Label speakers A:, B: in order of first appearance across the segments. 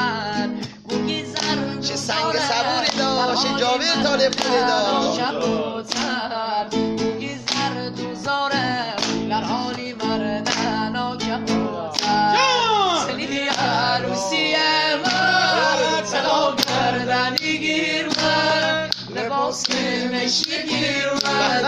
A: چه سنگ صبوری داشت جاوید طالب پوری داشت
B: بوگی زرد و زاره در حالی مردن آکبوتر سلی عروسی من سلام کردنی گیر من لباس مشی گیر من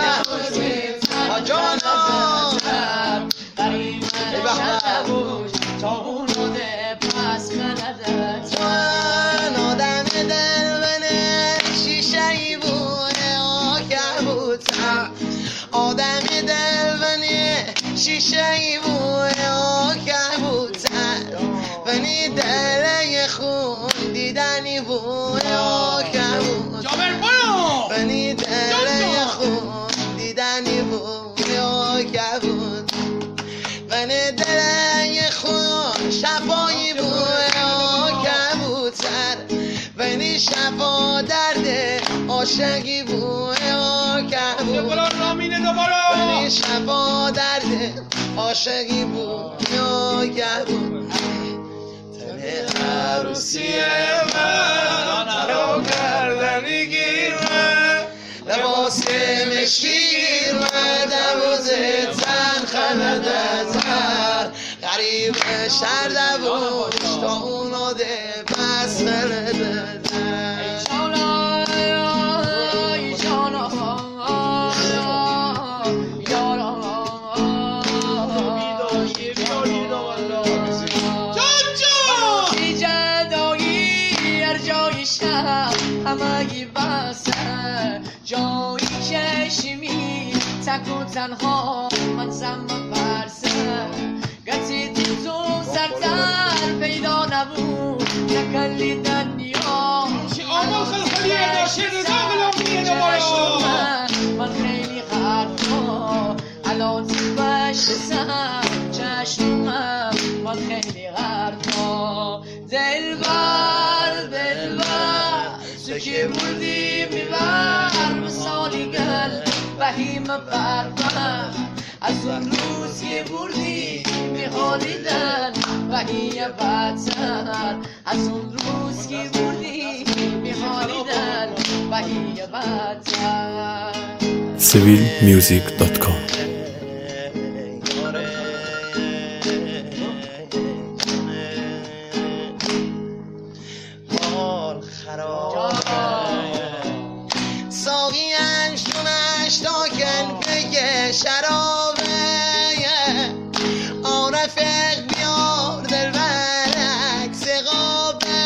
B: تا اون رو ده پس مندت
A: من آدم دلبنه شیشه‌ای بوده آکبوتر آدم دلبنه شیشه‌ای بوده آکبوتر بنی دله خون دیدنی بوده آکبوتر بنی دله خون دیدنی بوده آکبوتر بنی دله خون شفایی بوده آکبوتر بنی شفا درد عاشقی بوده آکبوتر بنی شفا درد عاشقی بوده آکبوتر تن عروسی من ترا کردنی گیر من لباس مشکیر من دوز تن خندتر غریب شرده بود تا اونو ده پس خندتر همگی بسه جایی چشمی تک و تنها من زمان برسه گتی تو سرتر پیدا نبود نکلی دنیا
C: آمال خلخلیه داشته رضا غلامیه دوباره
B: من خیلی حرفا الان بشتم چشمم من خیلی حرفا دلبر تو که بردی میبر مثالی گل وحیم بربر از اون روز که بردی میخوالیدن وحی بدتر از اون روز که بردی میخوالیدن وحی بدتر
D: civilmusic.com
A: ساقی انشونش تاکن بگه شرابه آرفق بیار دل برعکس قابه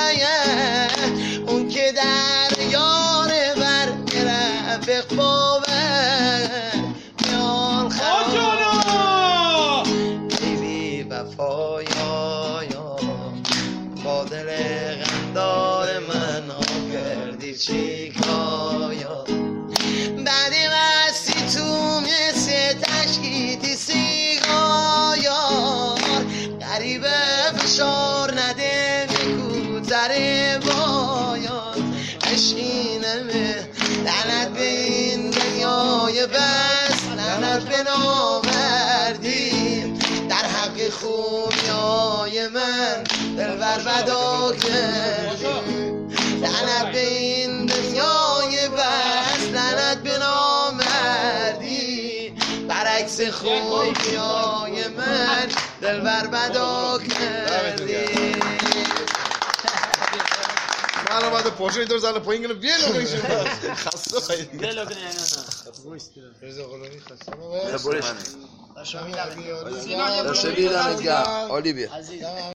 A: اون که در یاره بر رفق بابه بیار خراب بیبی وفایا با دل غمدار من ها کردی چیکایا بعدی قصی تو مثل تشکیتی سیگایار غریبه فشار نده بکوتر بایان اشینمه لعنت به این دنیای بس لعنت به نامردی در حق خوبیای من دلبر بدا کردی لعنت به این دنیای بس لعنت به نامردی برعکس خوبیای من دلبر بدا کردی
E: من بعد پوشه دور زال پایین گلو بیه لوگی شد خسته خیلی
F: بیه لوگی نه
E: رضا غلامی خسته
A: برش شبیه دمت گرم عالی بیا